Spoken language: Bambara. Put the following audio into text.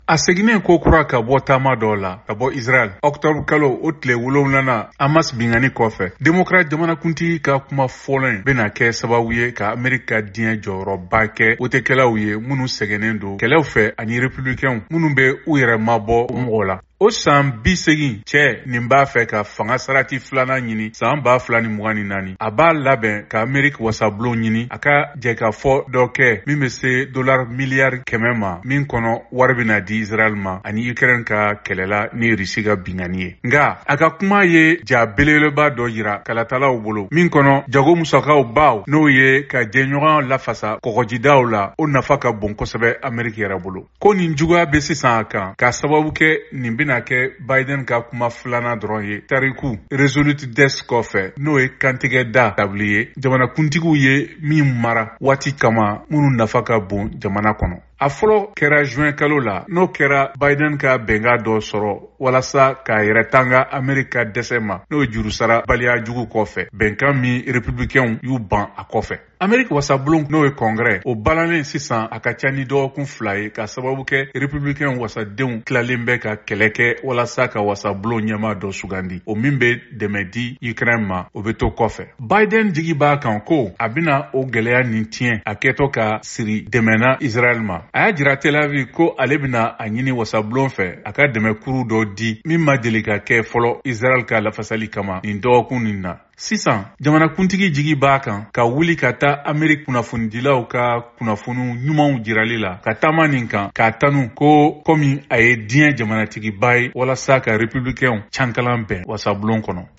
A seginnen ko kura ka bɔ taama dɔw la ka bɔ Israel octobre kalo o tile 7nan Hamas bingani kɔfɛ démocrate jamanakuntigi ka kuma fɔlɔ in bɛna kɛ sababu ye ka Amerika diɲɛ jɔyɔrɔba kɛ wotekɛlaw ye minnu sɛgɛnnen don kɛlɛw fɛ ani républicains minnu bɛ u yɛrɛ mabɔ mɔgɔw la. O san 80 cɛ nin b'a fɛ ka fanga sarati filanan ɲini san 2024 a b'a labɛn ka Ameriki wasabulon ɲini a ka jɛkafɔ dɔ kɛ min bɛ se $100 miliyari 100 ma min kɔnɔ wari bɛna di Israel ma ani Ukraine ka kɛlɛla ni Rusi ka bingani ye. Nga a ka kuma ye ja belebeleba dɔ yira kalatalaw bolo min kɔnɔ jago musakaw baw n'o ye ka jɛɲɔgɔn lafasa kɔgɔjidaw la o nafa ka bon kosɛbɛ Ameriki yɛrɛ bolo. Ko nin juguya bɛ sisan a kan ka sababu kɛ nin bɛna kɛ Biden ka kuma filanan dɔrɔn ye tariku Resolute Desk kɔfɛ n'o ye kantigɛ da tabili ye jamanakuntigiw ye min mara waati kama minnu nafa ka bon jamana kɔnɔ. A fɔlɔ kɛra juin kalo la n'o kɛra Biden ka bɛnka dɔ sɔrɔ walasa k'a yɛrɛ tanga Amerika dɛsɛ ma n'o jurusara baliya jugu kɔfɛ bɛnkan min républicains y'u ban a kɔfɛ. Ameriki wasabulon n'o ye congrès o balalen sisan a ka ca ni dɔgɔkun 2 ye ka sababu kɛ républicains wasadenw tilalen bɛ ka kɛlɛ kɛ walasa ka wasabulon ɲɛma dɔ sugandi o min bɛ dɛmɛ di Ukraine ma o bɛ to kɔfɛ. Biden jigi b'a kan ko a bɛna o gɛlɛya nin tiɲɛ a kɛtɔ ka siri dɛmɛna Israel ma. A y'a jira Tel Aviv ko ale bɛna a ɲini wasabulon fɛ a ka dɛmɛkuru dɔ di min ma deli ka kɛ fɔlɔ Israel ka lafasali kama nin dɔgɔkun nin na. Sisan jamanakuntigi jigi b'a kan ka wuli ka taa Ameriki kunnafonidilaw ka kunnafoniw ɲumanw jirali la ka taama nin kan k'a tanu ko komi a ye diɲɛ jamanatigiba ye walasa ka républicains cankalan bɛn wasabulon kɔnɔ.